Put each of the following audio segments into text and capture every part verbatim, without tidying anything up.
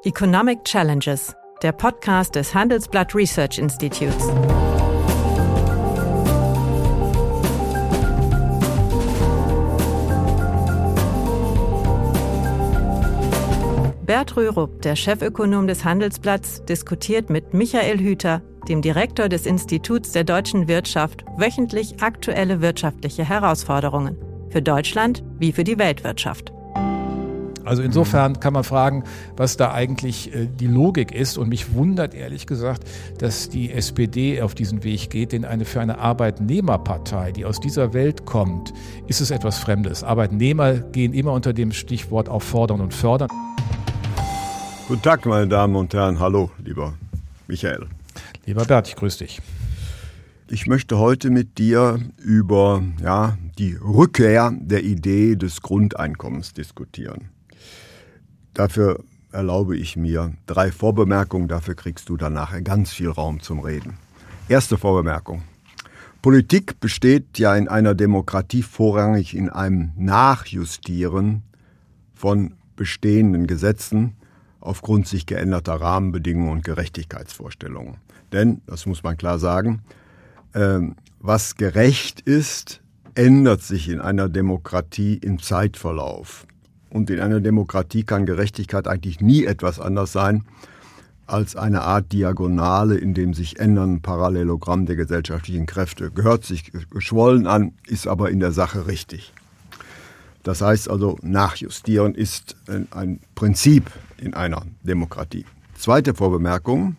Economic Challenges, der Podcast des Handelsblatt Research Institutes. Bert Rürup, der Chefökonom des Handelsblatts, diskutiert mit Michael Hüter, dem Direktor des Instituts der deutschen Wirtschaft, wöchentlich aktuelle wirtschaftliche Herausforderungen. Für Deutschland wie für die Weltwirtschaft. Also insofern kann man fragen, was da eigentlich äh, die Logik ist. Und mich wundert ehrlich gesagt, dass die S P D auf diesen Weg geht, denn eine für eine Arbeitnehmerpartei, die aus dieser Welt kommt, ist es etwas Fremdes. Arbeitnehmer gehen immer unter dem Stichwort auf Fordern und Fördern. Guten Tag, meine Damen und Herren. Hallo, lieber Michael. Lieber Bert, ich grüße dich. Ich möchte heute mit dir über ja, die Rückkehr der Idee des Grundeinkommens diskutieren. Dafür erlaube ich mir drei Vorbemerkungen, dafür kriegst du dann nachher ganz viel Raum zum Reden. Erste Vorbemerkung. Politik besteht ja in einer Demokratie vorrangig in einem Nachjustieren von bestehenden Gesetzen aufgrund sich geänderter Rahmenbedingungen und Gerechtigkeitsvorstellungen. Denn, das muss man klar sagen, äh, was gerecht ist, ändert sich in einer Demokratie im Zeitverlauf. Und in einer Demokratie kann Gerechtigkeit eigentlich nie etwas anderes sein als eine Art Diagonale in dem sich ändernden Parallelogramm der gesellschaftlichen Kräfte. Gehört sich geschwollen an, ist aber in der Sache richtig. Das heißt also, Nachjustieren ist ein Prinzip in einer Demokratie. Zweite Vorbemerkung.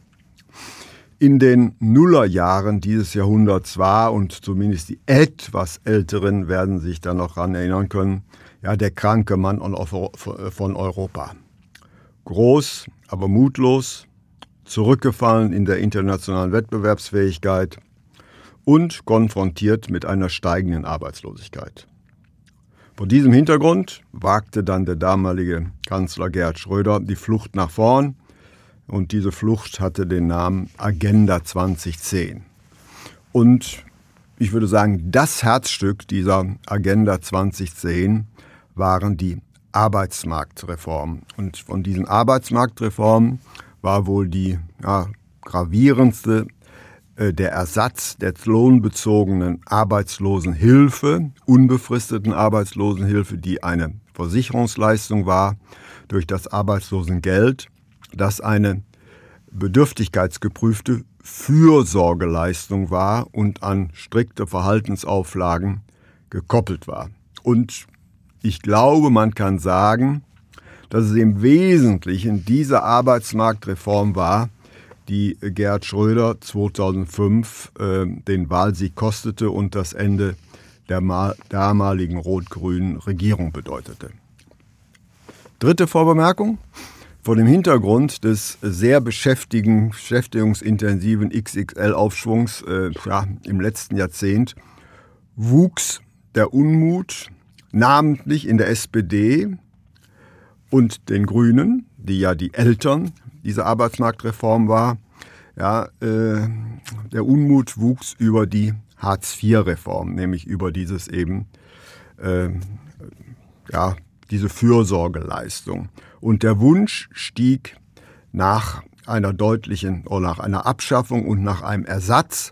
In den Nullerjahren dieses Jahrhunderts war, und zumindest die etwas Älteren werden sich da noch daran erinnern können, ja, der kranke Mann von Europa. Groß, aber mutlos, zurückgefallen in der internationalen Wettbewerbsfähigkeit und konfrontiert mit einer steigenden Arbeitslosigkeit. Vor diesem Hintergrund wagte dann der damalige Kanzler Gerhard Schröder die Flucht nach vorn, und diese Flucht hatte den Namen Agenda zwanzig zehn. Und ich würde sagen, das Herzstück dieser Agenda zwanzig zehn waren die Arbeitsmarktreformen. Und von diesen Arbeitsmarktreformen war wohl die ja, gravierendste äh, der Ersatz der lohnbezogenen Arbeitslosenhilfe, unbefristeten Arbeitslosenhilfe, die eine Versicherungsleistung war, durch das Arbeitslosengeld, das eine bedürftigkeitsgeprüfte Fürsorgeleistung war und an strikte Verhaltensauflagen gekoppelt war. Und ich glaube, man kann sagen, dass es im Wesentlichen diese Arbeitsmarktreform war, die Gerhard Schröder zweitausendfünf äh, den Wahlsieg kostete und das Ende der mal, damaligen rot-grünen Regierung bedeutete. Dritte Vorbemerkung. Vor dem Hintergrund des sehr beschäftigen, beschäftigungsintensiven X X L-Aufschwungs äh, ja, im letzten Jahrzehnt wuchs der Unmut, namentlich in der S P D und den Grünen, die ja die Eltern dieser Arbeitsmarktreform war. Ja, äh, der Unmut wuchs über die Hartz vier Reform, nämlich über dieses eben, äh, ja, diese Fürsorgeleistung. Und der Wunsch stieg nach einer deutlichen, oder nach einer Abschaffung und nach einem Ersatz.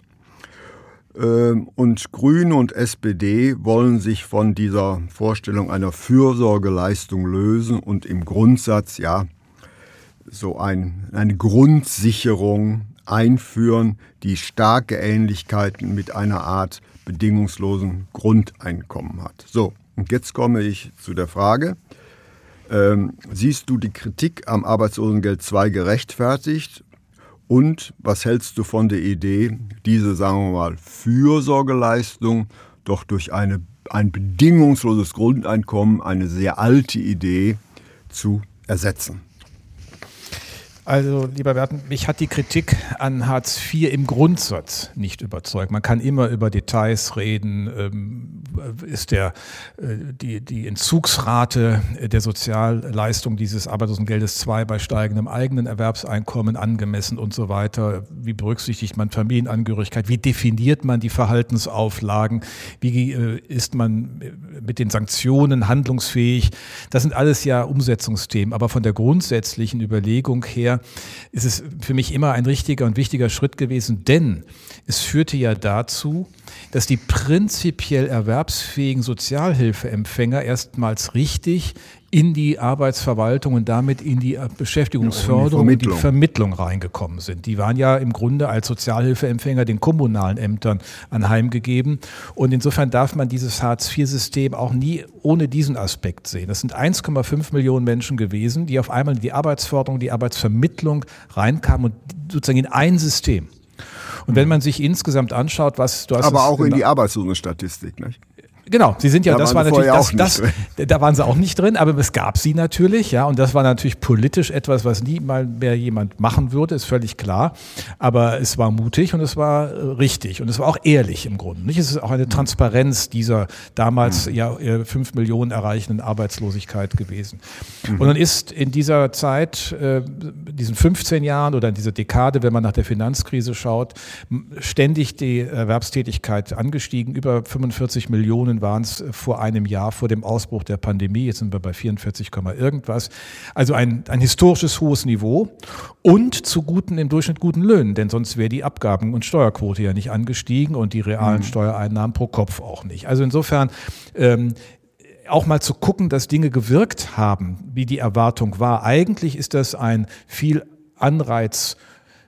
Und Grüne und S P D wollen sich von dieser Vorstellung einer Fürsorgeleistung lösen und im Grundsatz ja so ein, eine Grundsicherung einführen, die starke Ähnlichkeiten mit einer Art bedingungslosen Grundeinkommen hat. So, und jetzt komme ich zu der Frage, ähm, siehst du die Kritik am Arbeitslosengeld zwei gerechtfertigt? Und was hältst du von der Idee, diese, sagen wir mal, Fürsorgeleistung doch durch eine, ein bedingungsloses Grundeinkommen, eine sehr alte Idee, zu ersetzen? Also, lieber Werten, mich hat die Kritik an Hartz vier im Grundsatz nicht überzeugt. Man kann immer über Details reden. Ähm, ist der, äh, die, die Entzugsrate der Sozialleistung dieses Arbeitslosengeldes zwei bei steigendem eigenen Erwerbseinkommen angemessen und so weiter? Wie berücksichtigt man Familienangehörigkeit? Wie definiert man die Verhaltensauflagen? Wie äh, ist man mit den Sanktionen handlungsfähig? Das sind alles ja Umsetzungsthemen. Aber von der grundsätzlichen Überlegung her ist es für mich immer ein richtiger und wichtiger Schritt gewesen, denn es führte ja dazu, dass die prinzipiell erwerbsfähigen Sozialhilfeempfänger erstmals richtig in die Arbeitsverwaltung und damit in die Beschäftigungsförderung und die Vermittlung reingekommen sind. Die waren ja im Grunde als Sozialhilfeempfänger den kommunalen Ämtern anheimgegeben. Und insofern darf man dieses Hartz vier System auch nie ohne diesen Aspekt sehen. Das sind eins Komma fünf Millionen Menschen gewesen, die auf einmal in die Arbeitsförderung, die Arbeitsvermittlung reinkamen und sozusagen in ein System. Und wenn man sich insgesamt anschaut, was du hast. Aber auch in die Arbeitslosenstatistik, nicht? Genau, sie sind ja, da das war natürlich, das, das, da waren sie auch nicht drin, aber es gab sie natürlich, ja, und das war natürlich politisch etwas, was nie mal mehr jemand machen würde, ist völlig klar, aber es war mutig und es war richtig und es war auch ehrlich im Grunde, nicht? Es ist auch eine Transparenz dieser damals mhm. ja fünf Millionen erreichenden Arbeitslosigkeit gewesen. Mhm. Und dann ist in dieser Zeit, äh, diesen fünfzehn Jahren oder in dieser Dekade, wenn man nach der Finanzkrise schaut, ständig die Erwerbstätigkeit angestiegen, über fünfundvierzig Millionen waren es vor einem Jahr, vor dem Ausbruch der Pandemie. Jetzt sind wir bei vierundvierzig, irgendwas. Also ein, ein historisches hohes Niveau und zu guten, im Durchschnitt guten Löhnen, denn sonst wäre die Abgaben- und Steuerquote ja nicht angestiegen und die realen mhm. Steuereinnahmen pro Kopf auch nicht. Also insofern ähm, auch mal zu gucken, dass Dinge gewirkt haben, wie die Erwartung war. Eigentlich ist das ein viel Anreiz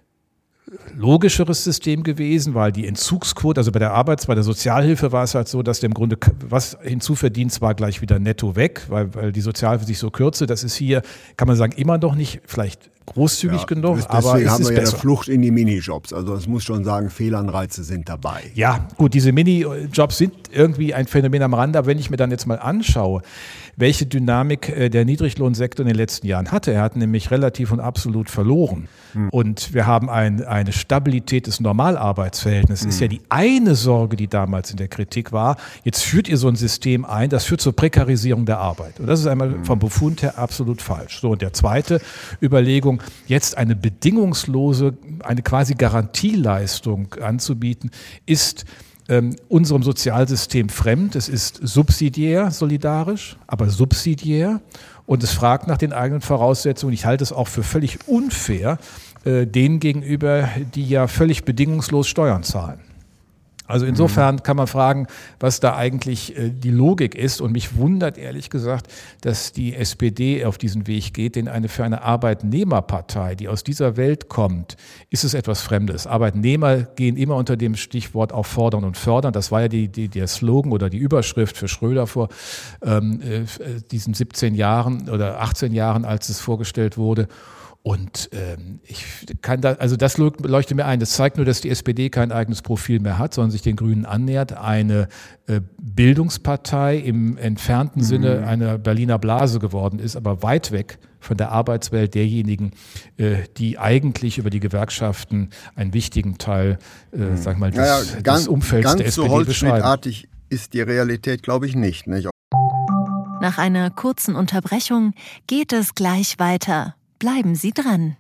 logischeres System gewesen, weil die Entzugsquote, also bei der Arbeits-, bei der Sozialhilfe war es halt so, dass du im Grunde, was hinzuverdienst, war gleich wieder netto weg, weil, weil die Sozialhilfe sich so kürze. Das ist hier, kann man sagen, immer noch nicht vielleicht großzügig ja, genug, deswegen aber es haben ist wir ja besser. Eine Flucht in die Minijobs. Also das muss schon sagen, Fehlanreize sind dabei. Ja, gut, diese Minijobs sind irgendwie ein Phänomen am Rande, aber wenn ich mir dann jetzt mal anschaue, welche Dynamik der Niedriglohnsektor in den letzten Jahren hatte. Er hat nämlich relativ und absolut verloren. Hm. Und wir haben ein, eine Stabilität des Normalarbeitsverhältnisses. Das hm. ist ja die eine Sorge, die damals in der Kritik war. Jetzt führt ihr so ein System ein, das führt zur Prekarisierung der Arbeit. Und das ist einmal hm. vom Befund her absolut falsch. So, und der zweite Überlegung, jetzt eine bedingungslose, eine quasi Garantieleistung anzubieten, ist Ähm, unserem Sozialsystem fremd. Es ist subsidiär solidarisch, aber subsidiär und es fragt nach den eigenen Voraussetzungen. Ich halte es auch für völlig unfair, äh, denen gegenüber, die ja völlig bedingungslos Steuern zahlen. Also insofern kann man fragen, was da eigentlich äh, die Logik ist. Und mich wundert ehrlich gesagt, dass die S P D auf diesen Weg geht, denn eine für eine Arbeitnehmerpartei, die aus dieser Welt kommt, ist es etwas Fremdes. Arbeitnehmer gehen immer unter dem Stichwort auch fordern und fördern. Das war ja die, die, der Slogan oder die Überschrift für Schröder vor ähm, äh, diesen siebzehn Jahren oder achtzehn Jahren, als es vorgestellt wurde. Und ähm, ich kann da, also das leuchtet mir ein. Das zeigt nur, dass die S P D kein eigenes Profil mehr hat, sondern sich den Grünen annähert. Eine äh, Bildungspartei im entfernten mhm. Sinne einer Berliner Blase geworden ist, aber weit weg von der Arbeitswelt derjenigen, äh, die eigentlich über die Gewerkschaften einen wichtigen Teil, äh, mhm. sag mal, des, naja, ganz, des Umfelds ganz der S P D so beschreiben. holzschnittartig ist die Realität, glaube ich, nicht, nicht. Nach einer kurzen Unterbrechung geht es gleich weiter. Bleiben Sie dran.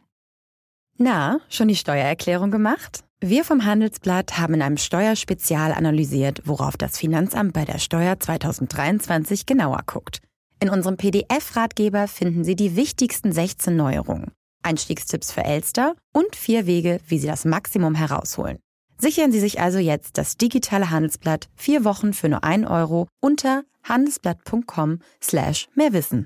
Na, schon die Steuererklärung gemacht? Wir vom Handelsblatt haben in einem Steuerspezial analysiert, worauf das Finanzamt bei der Steuer zwanzig dreiundzwanzig genauer guckt. In unserem P D F-Ratgeber finden Sie die wichtigsten sechzehn Neuerungen, Einstiegstipps für Elster und vier Wege, wie Sie das Maximum herausholen. Sichern Sie sich also jetzt das digitale Handelsblatt vier Wochen für nur ein Euro unter handelsblatt.com slash mehrwissen.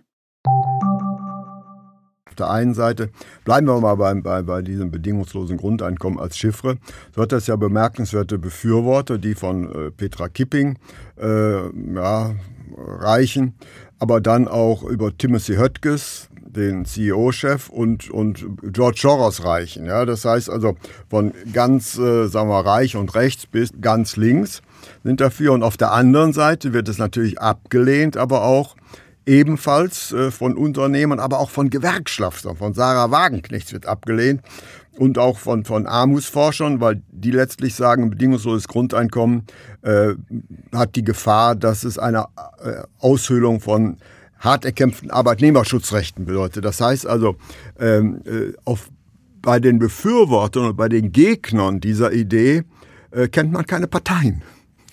Auf der einen Seite, bleiben wir mal bei, bei, bei diesem bedingungslosen Grundeinkommen als Chiffre, so hat das ja bemerkenswerte Befürworter, die von äh, Petra Kipping äh, ja, reichen, aber dann auch über Timothy Höttges, den C E O-Chef, und, und George Soros reichen. Ja? Das heißt also von ganz äh, sagen wir, reich und rechts bis ganz links sind dafür. Und auf der anderen Seite wird es natürlich abgelehnt, aber auch ebenfalls äh, von Unternehmern, aber auch von Gewerkschaftern, von Sarah Wagenknecht wird abgelehnt und auch von, von Armutsforschern, weil die letztlich sagen, ein bedingungsloses Grundeinkommen äh, hat die Gefahr, dass es eine äh, Aushöhlung von hart erkämpften Arbeitnehmerschutzrechten bedeutet. Das heißt also, ähm, äh, auf, bei den Befürwortern und bei den Gegnern dieser Idee äh, kennt man keine Parteien.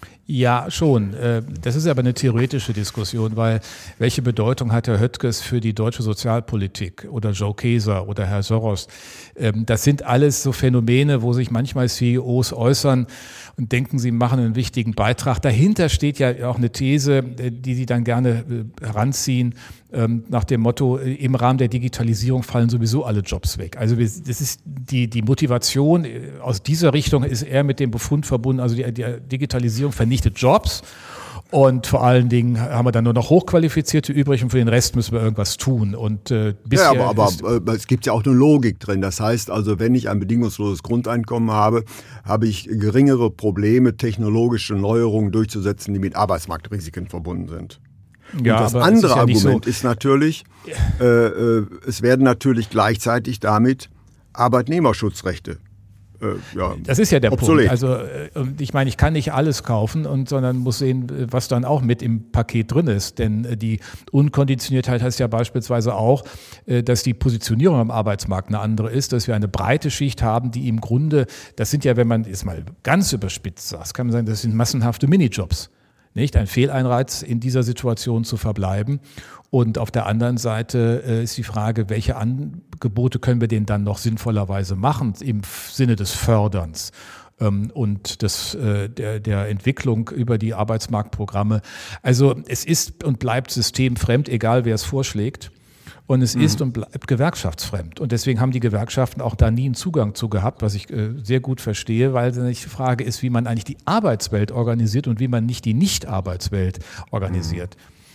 Ja, schon. Das ist aber eine theoretische Diskussion, weil welche Bedeutung hat Herr Höttges für die deutsche Sozialpolitik oder Joe Keser oder Herr Soros? Das sind alles so Phänomene, wo sich manchmal C E Os äußern und denken, sie machen einen wichtigen Beitrag. Dahinter steht ja auch eine These, die sie dann gerne heranziehen, nach dem Motto, im Rahmen der Digitalisierung fallen sowieso alle Jobs weg. Also das ist die, die Motivation aus dieser Richtung ist eher mit dem Befund verbunden, also die, die Digitalisierung vernichtet Jobs und vor allen Dingen haben wir dann nur noch Hochqualifizierte übrig und für den Rest müssen wir irgendwas tun. Und, äh, bisher ja, aber, aber es gibt ja auch eine Logik drin. Das heißt also, wenn ich ein bedingungsloses Grundeinkommen habe, habe ich geringere Probleme, technologische Neuerungen durchzusetzen, die mit Arbeitsmarktrisiken verbunden sind. Und ja, das andere ist ja Argument so. ist natürlich, äh, äh, es werden natürlich gleichzeitig damit Arbeitnehmerschutzrechte äh, ja, das ist ja der obsolet. Punkt. Also äh, ich meine, ich kann nicht alles kaufen, und sondern muss sehen, was dann auch mit im Paket drin ist. Denn äh, die Unkonditioniertheit heißt ja beispielsweise auch, äh, dass die Positionierung am Arbeitsmarkt eine andere ist, dass wir eine breite Schicht haben, die im Grunde, das sind ja, wenn man es mal ganz überspitzt sagt, kann man sagen, das sind massenhafte Minijobs. Nicht? Ein Fehlanreiz, in dieser Situation zu verbleiben. Und auf der anderen Seite äh, ist die Frage, welche Angebote können wir denn dann noch sinnvollerweise machen im Sinne des Förderns ähm, und des, äh, der, der Entwicklung über die Arbeitsmarktprogramme. Also es ist und bleibt systemfremd, egal wer es vorschlägt. Und es mhm. ist und bleibt gewerkschaftsfremd. Und deswegen haben die Gewerkschaften auch da nie einen Zugang zu gehabt, was ich äh, sehr gut verstehe, weil die Frage ist, wie man eigentlich die Arbeitswelt organisiert und wie man nicht die Nicht-Arbeitswelt organisiert.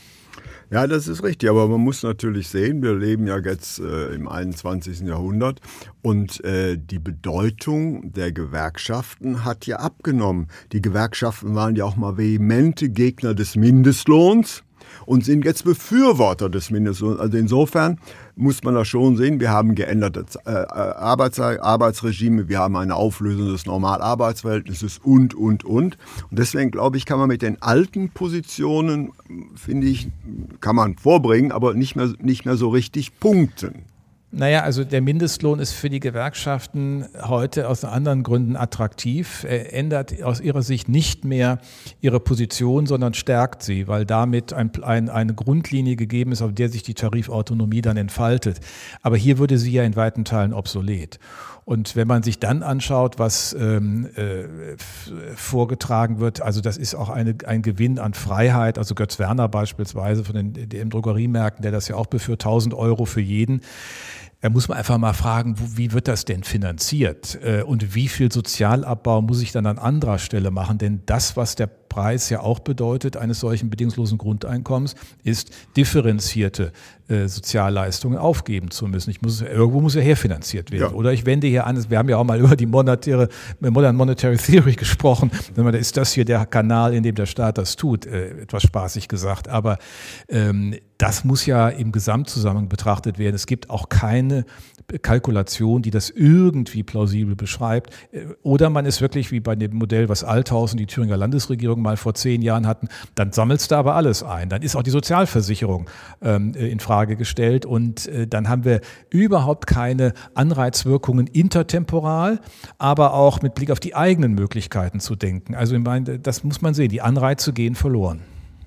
Ja, das ist richtig. Aber man muss natürlich sehen, wir leben ja jetzt äh, im einundzwanzigsten Jahrhundert und äh, die Bedeutung der Gewerkschaften hat ja abgenommen. Die Gewerkschaften waren ja auch mal vehemente Gegner des Mindestlohns und sind jetzt Befürworter des Mindestlohns. Also insofern muss man das schon sehen. Wir haben geänderte äh, Arbeits- Arbeitsregime, wir haben eine Auflösung des Normalarbeitsverhältnisses und, und, und. Und deswegen, glaube ich, kann man mit den alten Positionen, finde ich, kann man vorbringen, aber nicht mehr, nicht mehr so richtig punkten. Naja, also der Mindestlohn ist für die Gewerkschaften heute aus anderen Gründen attraktiv. Er ändert aus ihrer Sicht nicht mehr ihre Position, sondern stärkt sie, weil damit ein, ein, eine Grundlinie gegeben ist, auf der sich die Tarifautonomie dann entfaltet. Aber hier würde sie ja in weiten Teilen obsolet. Und wenn man sich dann anschaut, was ähm, äh, vorgetragen wird, also das ist auch eine, ein Gewinn an Freiheit, also Götz Werner beispielsweise von den, den Drogeriemärkten, der das ja auch beführt, tausend Euro für jeden. Da muss man einfach mal fragen, wie wird das denn finanziert und wie viel Sozialabbau muss ich dann an anderer Stelle machen? Denn das, was der Preis ja auch bedeutet, eines solchen bedingungslosen Grundeinkommens, ist differenzierte äh, Sozialleistungen aufgeben zu müssen. Ich muss, irgendwo muss ja herfinanziert werden. Ja. Oder ich wende hier an, wir haben ja auch mal über die monetäre, Modern Monetary Theory gesprochen. Da ist das hier der Kanal, in dem der Staat das tut, äh, etwas spaßig gesagt. Aber ähm, das muss ja im Gesamtzusammenhang betrachtet werden. Es gibt auch keine Kalkulation, die das irgendwie plausibel beschreibt. Oder man ist wirklich wie bei dem Modell, was Althaus und die Thüringer Landesregierung mal vor zehn Jahren hatten, dann sammelst du aber alles ein. Dann ist auch die Sozialversicherung ähm, in Frage gestellt und äh, dann haben wir überhaupt keine Anreizwirkungen intertemporal, aber auch mit Blick auf die eigenen Möglichkeiten zu denken. Also ich meine, das muss man sehen, die Anreize gehen verloren.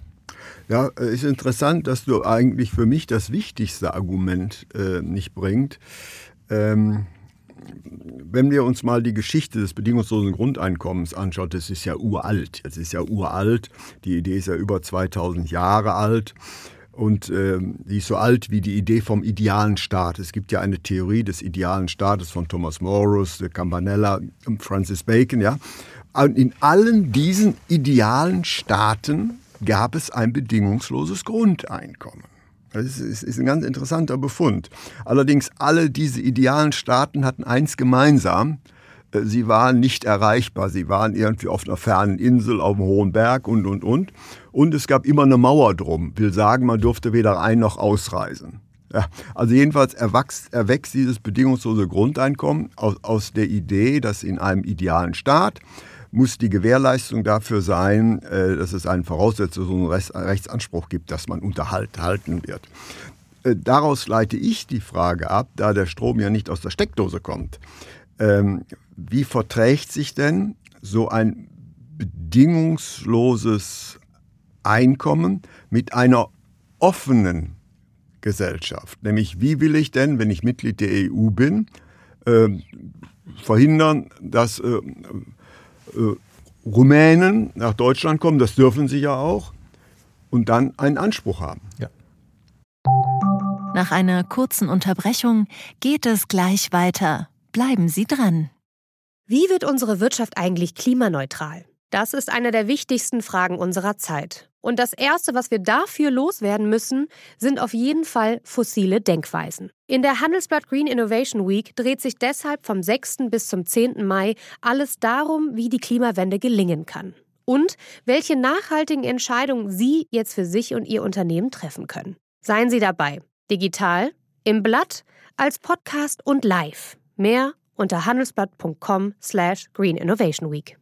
Ja, ist interessant, dass du eigentlich für mich das wichtigste Argument äh, nicht bringst. Ähm, wenn wir uns mal die Geschichte des bedingungslosen Grundeinkommens anschauen, das ist ja uralt. Das ist ja uralt. Die Idee ist ja über zweitausend Jahre alt. Und äh, die ist so alt wie die Idee vom idealen Staat. Es gibt ja eine Theorie des idealen Staates von Thomas Morus, Campanella, Francis Bacon. Ja? Und in allen diesen idealen Staaten gab es ein bedingungsloses Grundeinkommen. Das ist, ist ein ganz interessanter Befund. Allerdings alle diese idealen Staaten hatten eins gemeinsam. Sie waren nicht erreichbar. Sie waren irgendwie auf einer fernen Insel, auf einem hohen Berg und, und, und. Und es gab immer eine Mauer drum. Will sagen, man durfte weder ein- noch ausreisen. Ja, also jedenfalls erwachst, erwächst dieses bedingungslose Grundeinkommen aus, aus der Idee, dass in einem idealen Staat muss die Gewährleistung dafür sein, äh, dass es einen voraussetzenden Rechts, Rechtsanspruch gibt, dass man unterhalten wird. Äh, daraus leite ich die Frage ab, da der Strom ja nicht aus der Steckdose kommt. Ähm, wie verträgt sich denn so ein bedingungsloses Einkommen mit einer offenen Gesellschaft? Nämlich, wie will ich denn, wenn ich Mitglied der E U bin, äh, verhindern, dass äh, äh, Rumänen nach Deutschland kommen, das dürfen sie ja auch, und dann einen Anspruch haben. Ja. Nach einer kurzen Unterbrechung geht es gleich weiter. Bleiben Sie dran. Wie wird unsere Wirtschaft eigentlich klimaneutral? Das ist eine der wichtigsten Fragen unserer Zeit. Und das Erste, was wir dafür loswerden müssen, sind auf jeden Fall fossile Denkweisen. In der Handelsblatt Green Innovation Week dreht sich deshalb vom sechsten bis zum zehnten Mai alles darum, wie die Klimawende gelingen kann. Und welche nachhaltigen Entscheidungen Sie jetzt für sich und Ihr Unternehmen treffen können. Seien Sie dabei. Digital, im Blatt, als Podcast und live. Mehr unter handelsblatt punkt com slash green innovation week.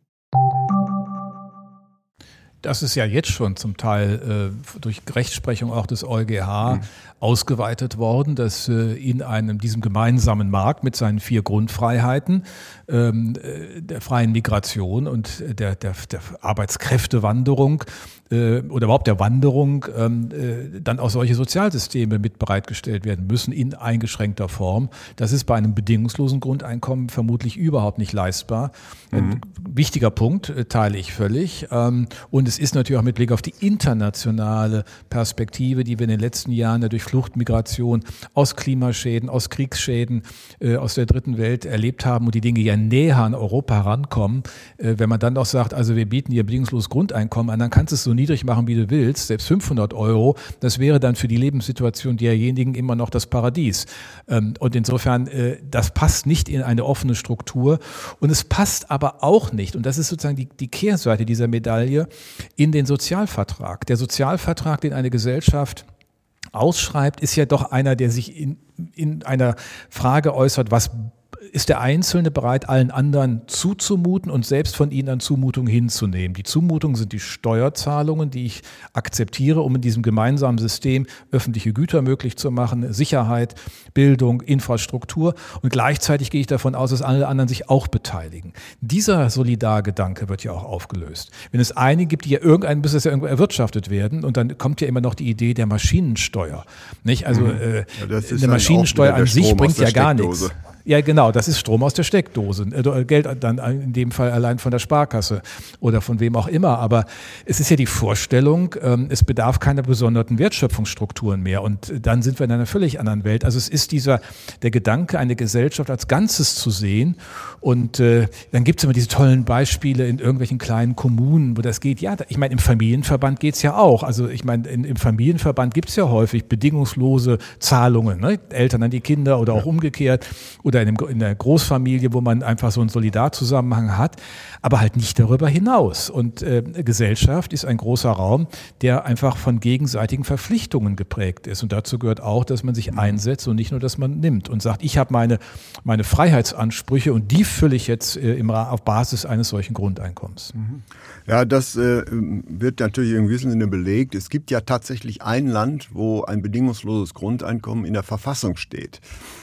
Das ist ja jetzt schon zum Teil äh, durch Rechtsprechung auch des EuGH mhm. ausgeweitet worden, dass äh, in einem diesem gemeinsamen Markt mit seinen vier Grundfreiheiten ähm, der freien Migration und der, der, der Arbeitskräftewanderung äh, oder überhaupt der Wanderung ähm, äh, dann auch solche Sozialsysteme mit bereitgestellt werden müssen in eingeschränkter Form. Das ist bei einem bedingungslosen Grundeinkommen vermutlich überhaupt nicht leistbar. Mhm. Ein wichtiger Punkt, äh, teile ich völlig. Ähm, und es Es ist natürlich auch mit Blick auf die internationale Perspektive, die wir in den letzten Jahren durch Fluchtmigration aus Klimaschäden, aus Kriegsschäden, äh, aus der dritten Welt erlebt haben und die Dinge ja näher an Europa herankommen. Äh, wenn man dann auch sagt, also wir bieten hier bedingungsloses Grundeinkommen an, dann kannst du es so niedrig machen, wie du willst, selbst fünfhundert Euro, das wäre dann für die Lebenssituation derjenigen immer noch das Paradies. Ähm, und insofern, äh, das passt nicht in eine offene Struktur und es passt aber auch nicht, und das ist sozusagen die, die Kehrseite dieser Medaille, in den Sozialvertrag. Der Sozialvertrag, den eine Gesellschaft ausschreibt, ist ja doch einer, der sich in, in einer Frage äußert, was ist der Einzelne bereit, allen anderen zuzumuten und selbst von ihnen an Zumutungen hinzunehmen. Die Zumutungen sind die Steuerzahlungen, die ich akzeptiere, um in diesem gemeinsamen System öffentliche Güter möglich zu machen, Sicherheit, Bildung, Infrastruktur. Und gleichzeitig gehe ich davon aus, dass alle anderen sich auch beteiligen. Dieser Solidargedanke wird ja auch aufgelöst. Wenn es einige gibt, die ja irgendein, muss es ja irgendwo erwirtschaftet werden, und dann kommt ja immer noch die Idee der Maschinensteuer. Nicht? Also äh, ja, eine Maschinensteuer an sich bringt ja gar nichts. Ja, genau, das ist Strom aus der Steckdose. Geld dann in dem Fall allein von der Sparkasse oder von wem auch immer. Aber es ist ja die Vorstellung, es bedarf keiner besonderten Wertschöpfungsstrukturen mehr. Und dann sind wir in einer völlig anderen Welt. Also es ist dieser, der Gedanke, eine Gesellschaft als Ganzes zu sehen. Und äh, dann gibt es immer diese tollen Beispiele in irgendwelchen kleinen Kommunen, wo das geht. Ja, ich meine, im Familienverband geht es ja auch. Also ich meine, in, im Familienverband gibt es ja häufig bedingungslose Zahlungen, ne? Eltern an die Kinder oder auch umgekehrt. Oder in, einem, in einer Großfamilie, wo man einfach so einen Solidarzusammenhang hat, aber halt nicht darüber hinaus. Und äh, Gesellschaft ist ein großer Raum, der einfach von gegenseitigen Verpflichtungen geprägt ist. Und dazu gehört auch, dass man sich einsetzt und nicht nur, dass man nimmt und sagt, ich habe meine, meine Freiheitsansprüche und die fülle ich jetzt äh, im, auf Basis eines solchen Grundeinkommens. Ja, das äh, wird natürlich im gewissen Sinne belegt. Es gibt ja tatsächlich ein Land, wo ein bedingungsloses Grundeinkommen in der Verfassung steht.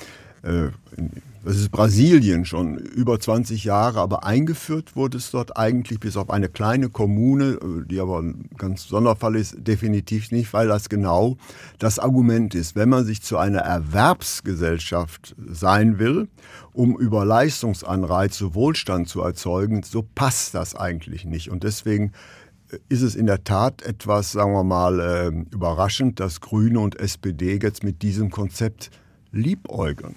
Das ist Brasilien, schon über zwanzig Jahre, aber eingeführt wurde es dort eigentlich bis auf eine kleine Kommune, die aber ein ganz Sonderfall ist, definitiv nicht, weil das genau das Argument ist. Wenn man sich zu einer Erwerbsgesellschaft sein will, um über Leistungsanreize Wohlstand zu erzeugen, so passt das eigentlich nicht. Und deswegen ist es in der Tat etwas, sagen wir mal, überraschend, dass Grüne und S P D jetzt mit diesem Konzept liebäugeln.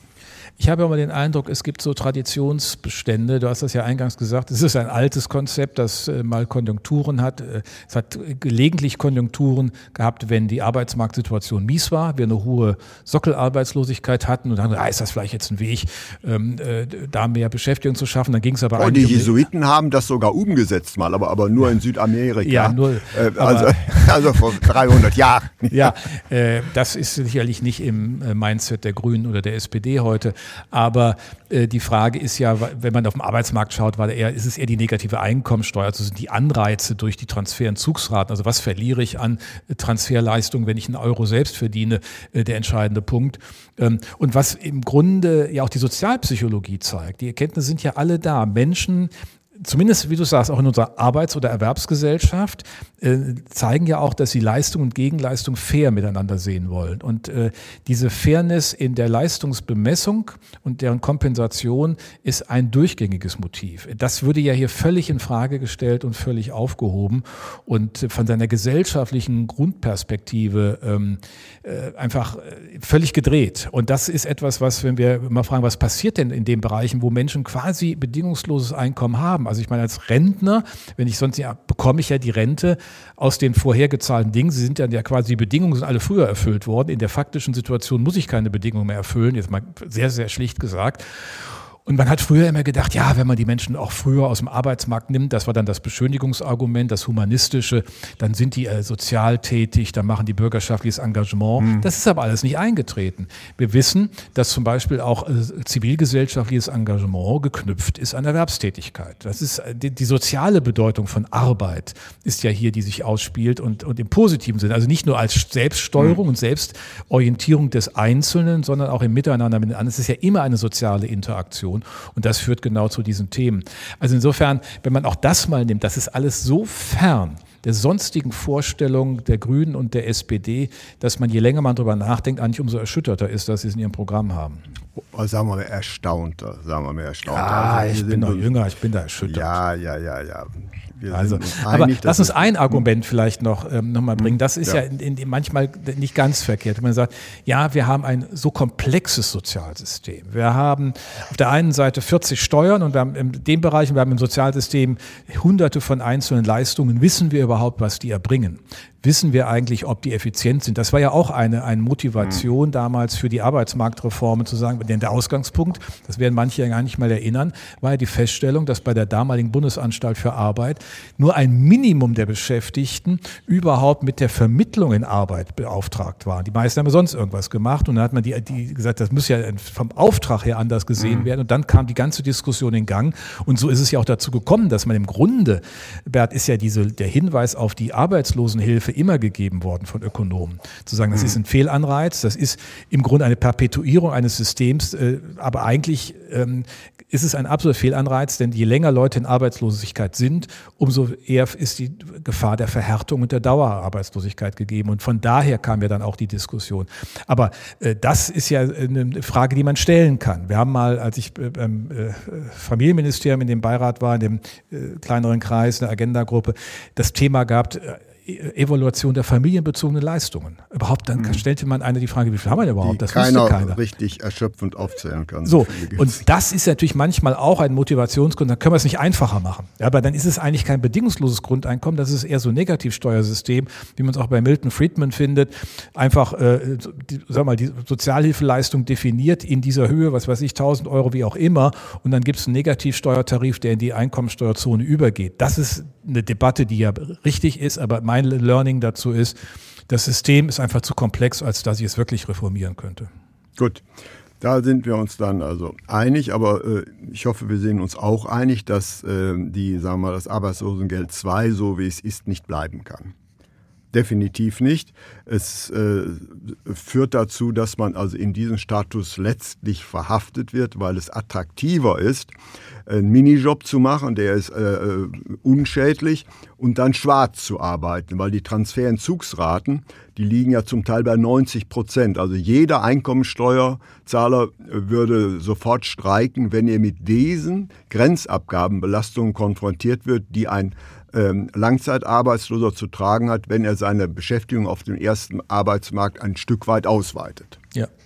Ich habe aber den Eindruck, es gibt so Traditionsbestände. Du hast das ja eingangs gesagt, es ist ein altes Konzept, das äh, mal Konjunkturen hat. Es hat gelegentlich Konjunkturen gehabt, wenn die Arbeitsmarktsituation mies war, wir eine hohe Sockelarbeitslosigkeit hatten und dann ah, ist das vielleicht jetzt ein Weg, ähm, äh, da mehr Beschäftigung zu schaffen. Dann ging es aber oh, eigentlich die um Jesuiten haben das sogar umgesetzt mal, aber, aber nur in Südamerika. Ja, nur, äh, also, also vor dreihundert Jahren. Ja, äh, das ist sicherlich nicht im äh, Mindset der Grünen oder der S P D heute. Aber äh, die Frage ist ja, wenn man auf den Arbeitsmarkt schaut, war eher, ist es eher die negative Einkommensteuer, also sind die Anreize durch die Transferentzugsraten, also was verliere ich an Transferleistung, wenn ich einen Euro selbst verdiene, äh, der entscheidende Punkt. Ähm, und was im Grunde ja auch die Sozialpsychologie zeigt, die Erkenntnisse sind ja alle da. Menschen, zumindest, wie du sagst, auch in unserer Arbeits- oder Erwerbsgesellschaft, äh, zeigen ja auch, dass sie Leistung und Gegenleistung fair miteinander sehen wollen. Und äh, diese Fairness in der Leistungsbemessung und deren Kompensation ist ein durchgängiges Motiv. Das würde ja hier völlig in Frage gestellt und völlig aufgehoben und von seiner gesellschaftlichen Grundperspektive ähm, äh, einfach völlig gedreht. Und das ist etwas, was, wenn wir mal fragen, was passiert denn in den Bereichen, wo Menschen quasi bedingungsloses Einkommen haben? Also ich meine, als Rentner, wenn ich sonst ja, bekomme ich ja die Rente aus den vorhergezahlten Dingen. Sie sind ja quasi, die Bedingungen sind alle früher erfüllt worden. In der faktischen Situation muss ich keine Bedingungen mehr erfüllen, jetzt mal sehr, sehr schlicht gesagt. Und man hat früher immer gedacht, ja, wenn man die Menschen auch früher aus dem Arbeitsmarkt nimmt, das war dann das Beschönigungsargument, das Humanistische, dann sind die äh, sozial tätig, dann machen die bürgerschaftliches Engagement. Mhm. Das ist aber alles nicht eingetreten. Wir wissen, dass zum Beispiel auch äh, zivilgesellschaftliches Engagement geknüpft ist an Erwerbstätigkeit. Das ist äh, die, die soziale Bedeutung von Arbeit ist ja hier, die sich ausspielt und, und im positiven Sinne. Also nicht nur als Selbststeuerung mhm. und Selbstorientierung des Einzelnen, sondern auch im Miteinander mit den anderen. Es ist ja immer eine soziale Interaktion. Und das führt genau zu diesen Themen. Also insofern, wenn man auch das mal nimmt, das ist alles so fern der sonstigen Vorstellung der Grünen und der S P D, dass man, je länger man darüber nachdenkt, eigentlich umso erschütterter ist, dass sie es in ihrem Programm haben. Sagen wir mal erstaunter, sagen wir mal erstaunter. Ja, also ich bin noch jünger, ich bin da erschüttert. Ja, ja, ja, ja. Wir also, uns aber einig, lass uns ein Argument vielleicht noch, ähm, noch mal bringen. Das ist ja, ja in, in, manchmal nicht ganz verkehrt. Man sagt, ja, wir haben ein so komplexes Sozialsystem. Wir haben auf der einen Seite vierzig Steuern und wir haben in dem Bereich, wir haben im Sozialsystem hunderte von einzelnen Leistungen. Wissen wir überhaupt, was die erbringen? Wissen wir eigentlich, ob die effizient sind? Das war ja auch eine, eine Motivation mhm. damals für die Arbeitsmarktreformen zu sagen, denn der Ausgangspunkt, das werden manche ja gar nicht mal erinnern, war ja die Feststellung, dass bei der damaligen Bundesanstalt für Arbeit nur ein Minimum der Beschäftigten überhaupt mit der Vermittlung in Arbeit beauftragt waren. Die meisten haben ja sonst irgendwas gemacht und dann hat man die, die gesagt, das muss ja vom Auftrag her anders gesehen mhm. werden und dann kam die ganze Diskussion in Gang und so ist es ja auch dazu gekommen, dass man im Grunde, Bert, ist ja diese, der Hinweis auf die Arbeitslosenhilfe immer gegeben worden von Ökonomen. Zu sagen, das ist ein Fehlanreiz, das ist im Grunde eine Perpetuierung eines Systems, äh, aber eigentlich ähm, ist es ein absoluter Fehlanreiz, denn je länger Leute in Arbeitslosigkeit sind, umso eher ist die Gefahr der Verhärtung und der Dauerarbeitslosigkeit gegeben. Und von daher kam ja dann auch die Diskussion. Aber äh, das ist ja eine Frage, die man stellen kann. Wir haben mal, als ich äh, beim äh, Familienministerium in dem Beirat war, in dem äh, kleineren Kreis, eine Agenda-Gruppe, das Thema gehabt, äh, Evaluation der familienbezogenen Leistungen. Überhaupt, dann mhm. stellte man einer die Frage, wie viel haben wir denn überhaupt? Das keiner wusste keiner. richtig erschöpfend aufzählen kann. So, und das ist natürlich manchmal auch ein Motivationsgrund, dann können wir es nicht einfacher machen. Ja, aber dann ist es eigentlich kein bedingungsloses Grundeinkommen, das ist eher so ein Negativsteuersystem, wie man es auch bei Milton Friedman findet. Einfach, äh, die, sag mal, die Sozialhilfeleistung definiert in dieser Höhe, was weiß ich, tausend Euro, wie auch immer, und dann gibt es einen Negativsteuertarif, der in die Einkommensteuerzone übergeht. Das ist eine Debatte, die ja richtig ist, aber mein Learning dazu ist, das System ist einfach zu komplex, als dass ich es wirklich reformieren könnte. Gut, da sind wir uns dann also einig, aber äh, ich hoffe, wir sehen uns auch einig, dass äh, die, sagen wir mal, das Arbeitslosengeld zwei, so wie es ist, nicht bleiben kann. Definitiv nicht. Es äh, führt dazu, dass man also in diesen Status letztlich verhaftet wird, weil es attraktiver ist, einen Minijob zu machen, der ist äh, unschädlich, und dann schwarz zu arbeiten, weil die Transferentzugsraten, die liegen ja zum Teil bei neunzig Prozent. Also jeder Einkommensteuerzahler würde sofort streiken, wenn er mit diesen Grenzabgabenbelastungen konfrontiert wird, die ein ähm, Langzeitarbeitsloser zu tragen hat, wenn er seine Beschäftigung auf dem ersten Arbeitsmarkt ein Stück weit ausweitet. Ja. Ja,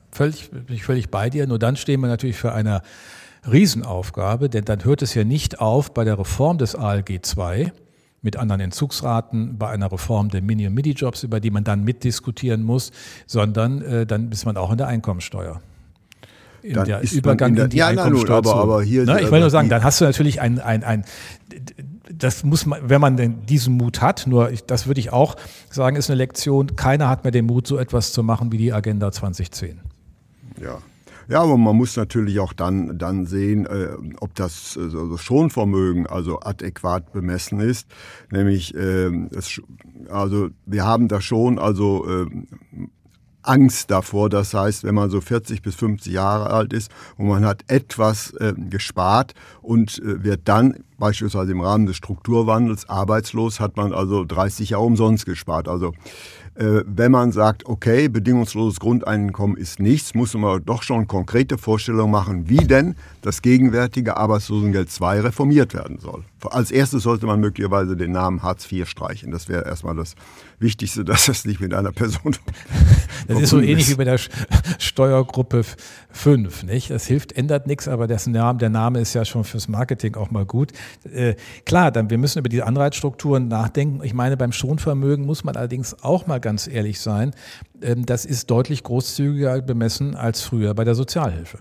völlig, bin ich völlig bei dir. Nur dann stehen wir natürlich für eine Riesenaufgabe, denn dann hört es ja nicht auf bei der Reform des A L G zwei mit anderen Entzugsraten, bei einer Reform der Mini- und Midi-Jobs, über die man dann mitdiskutieren muss, sondern äh, dann ist man auch in der Einkommensteuer. In dann der ist Übergang in der, in die ja, Einkommensteuer. Aber, aber hier, Na, ich will nur sagen, dann hast du natürlich ein, ein, ein das muss man, wenn man denn diesen Mut hat, nur ich, das würde ich auch sagen, ist eine Lektion, keiner hat mehr den Mut, so etwas zu machen wie die Agenda zwanzig zehn. Ja. Ja, aber man muss natürlich auch dann, dann sehen, äh, ob das also Schonvermögen also adäquat bemessen ist. Nämlich, äh, es, also wir haben da schon also äh, Angst davor. Das heißt, wenn man so vierzig bis fünfzig Jahre alt ist und man hat etwas äh, gespart und äh, wird dann beispielsweise im Rahmen des Strukturwandels arbeitslos, hat man also dreißig Jahre umsonst gespart. Also äh, wenn man sagt, okay, bedingungsloses Grundeinkommen ist nichts, muss man doch schon konkrete Vorstellungen machen, wie denn das gegenwärtige Arbeitslosengeld zwei reformiert werden soll. Als erstes sollte man möglicherweise den Namen Hartz vier streichen. Das wäre erstmal das Wichtigste, dass das nicht mit einer Person Das ist so ähnlich wie bei der Steuergruppe fünf, nicht? Das hilft, ändert nichts, aber dessen Name, der Name ist ja schon fürs Marketing auch mal gut. Äh, klar, dann, wir müssen über diese Anreizstrukturen nachdenken. Ich meine, beim Schonvermögen muss man allerdings auch mal ganz ehrlich sein. Ähm, das ist deutlich großzügiger bemessen als früher bei der Sozialhilfe.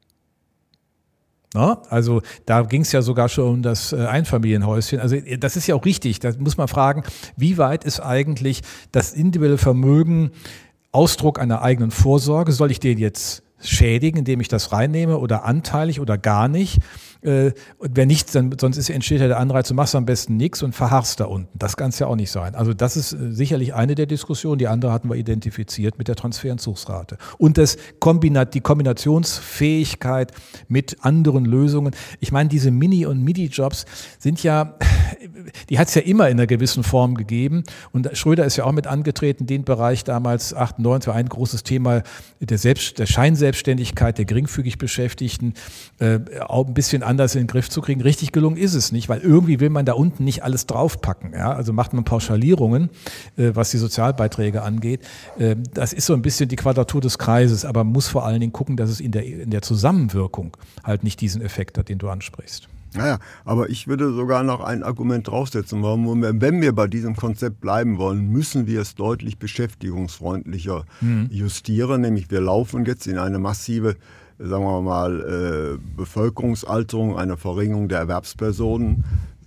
No? Also da ging es ja sogar schon um das Einfamilienhäuschen. Also das ist ja auch richtig. Da muss man fragen, wie weit ist eigentlich das individuelle Vermögen Ausdruck einer eigenen Vorsorge? Soll ich den jetzt schädigen, indem ich das reinnehme oder anteilig oder gar nicht? Äh, und wenn nicht, dann, sonst ist, entsteht ja der Anreiz, du machst am besten nichts und verharrst da unten. Das kann es ja auch nicht sein. Also das ist äh, sicherlich eine der Diskussionen. Die andere hatten wir identifiziert mit der Transferentzugsrate. Und das Kombinat, die Kombinationsfähigkeit mit anderen Lösungen. Ich meine, diese Mini- und Midi-Jobs sind ja, die hat es ja immer in einer gewissen Form gegeben. Und Schröder ist ja auch mit angetreten, den Bereich damals achtundneunzig war ein großes Thema der, Selbst, der Scheinselbstständigkeit, der geringfügig Beschäftigten, äh, auch ein bisschen anders in den Griff zu kriegen. Richtig gelungen ist es nicht, weil irgendwie will man da unten nicht alles draufpacken. Ja? Also macht man Pauschalierungen, äh, was die Sozialbeiträge angeht. Äh, das ist so ein bisschen die Quadratur des Kreises, aber man muss vor allen Dingen gucken, dass es in der, in der Zusammenwirkung halt nicht diesen Effekt hat, den du ansprichst. Naja, aber ich würde sogar noch ein Argument draufsetzen. Wenn wir bei diesem Konzept bleiben wollen, müssen wir es deutlich beschäftigungsfreundlicher mhm. justieren. Nämlich wir laufen jetzt in eine massive, sagen wir mal, Bevölkerungsalterung, eine Verringerung der Erwerbspersonen,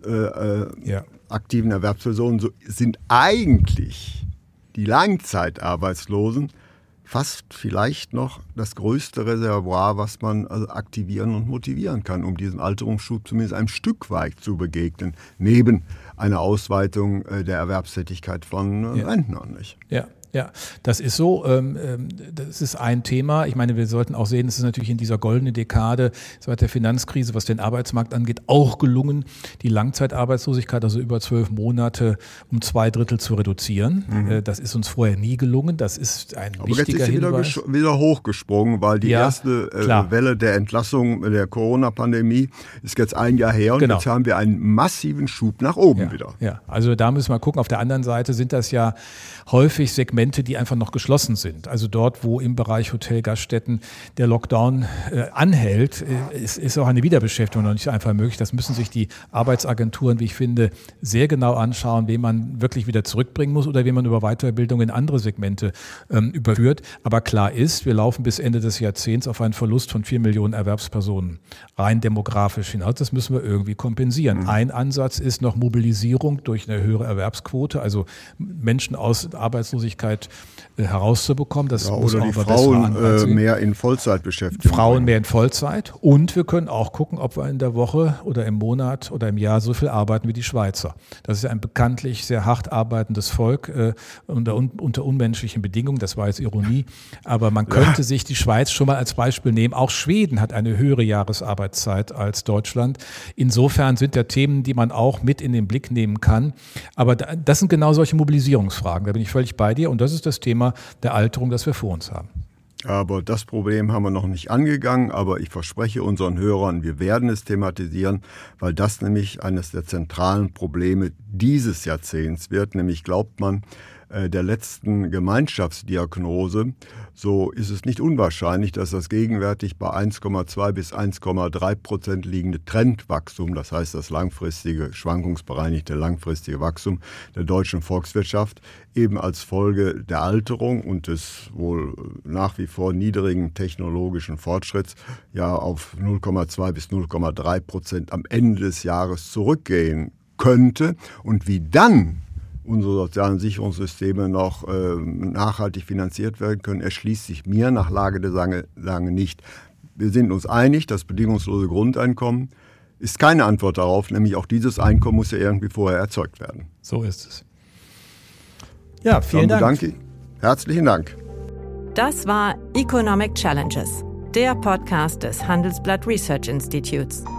äh, ja. aktiven Erwerbspersonen. So sind eigentlich die Langzeitarbeitslosen fast vielleicht noch das größte Reservoir, was man also aktivieren und motivieren kann, um diesem Alterungsschub zumindest ein Stück weit zu begegnen, neben einer Ausweitung der Erwerbstätigkeit von ja. Rentnern. Nicht? Ja. Ja, das ist so. Ähm, das ist ein Thema. Ich meine, wir sollten auch sehen, es ist natürlich in dieser goldenen Dekade seit der Finanzkrise, was den Arbeitsmarkt angeht, auch gelungen, die Langzeitarbeitslosigkeit, also über zwölf Monate, um zwei Drittel zu reduzieren. Mhm. Das ist uns vorher nie gelungen. Das ist ein Aber wichtiger jetzt ist sie Hinweis. Wieder, wieder hochgesprungen, weil die ja, erste äh, Welle der Entlassung der Corona-Pandemie ist jetzt ein Jahr her und genau. jetzt haben wir einen massiven Schub nach oben ja, wieder. Ja, also da müssen wir gucken. Auf der anderen Seite sind das ja häufig Segmente, die einfach noch geschlossen sind. Also dort, wo im Bereich Hotel, Gaststätten der Lockdown äh, anhält, äh, ist, ist auch eine Wiederbeschäftigung noch nicht einfach möglich. Das müssen sich die Arbeitsagenturen, wie ich finde, sehr genau anschauen, wen man wirklich wieder zurückbringen muss oder wen man über Weiterbildung in andere Segmente ähm, überführt. Aber klar ist, wir laufen bis Ende des Jahrzehnts auf einen Verlust von vier Millionen Erwerbspersonen rein demografisch hinaus. Das müssen wir irgendwie kompensieren. Mhm. Ein Ansatz ist noch Mobilisierung durch eine höhere Erwerbsquote, also Menschen aus Arbeitslosigkeit äh, herauszubekommen. Das ja, muss oder auch die Frauen äh, mehr in Vollzeit beschäftigen. Frauen mehr in Vollzeit. Und wir können auch gucken, ob wir in der Woche oder im Monat oder im Jahr so viel arbeiten wie die Schweizer. Das ist ja ein bekanntlich sehr hart arbeitendes Volk äh, unter, un, unter unmenschlichen Bedingungen. Das war jetzt Ironie. Aber man könnte ja. sich die Schweiz schon mal als Beispiel nehmen. Auch Schweden hat eine höhere Jahresarbeitszeit als Deutschland. Insofern sind da Themen, die man auch mit in den Blick nehmen kann. Aber da, das sind genau solche Mobilisierungsfragen. Da bin ich völlig bei dir. Und das ist das Thema der Alterung, das wir vor uns haben. Aber das Problem haben wir noch nicht angegangen, aber ich verspreche unseren Hörern, wir werden es thematisieren, weil das nämlich eines der zentralen Probleme dieses Jahrzehnts wird. Nämlich glaubt man, äh, der letzten Gemeinschaftsdiagnose, so ist es nicht unwahrscheinlich, dass das gegenwärtig bei eins Komma zwei bis eins Komma drei Prozent liegende Trendwachstum, das heißt das langfristige, schwankungsbereinigte langfristige Wachstum der deutschen Volkswirtschaft, eben als Folge der Alterung und des wohl nach wie vor niedrigen technologischen Fortschritts ja auf null Komma zwei bis null Komma drei Prozent am Ende des Jahres zurückgehen könnte und wie dann unsere sozialen Sicherungssysteme noch äh, nachhaltig finanziert werden können, erschließt sich mir nach Lage der Lage nicht. Wir sind uns einig, das bedingungslose Grundeinkommen ist keine Antwort darauf, nämlich auch dieses Einkommen muss ja irgendwie vorher erzeugt werden. So ist es. Ja, vielen Dann Dank. Danke. Herzlichen Dank. Das war Economic Challenges, der Podcast des Handelsblatt Research Institutes.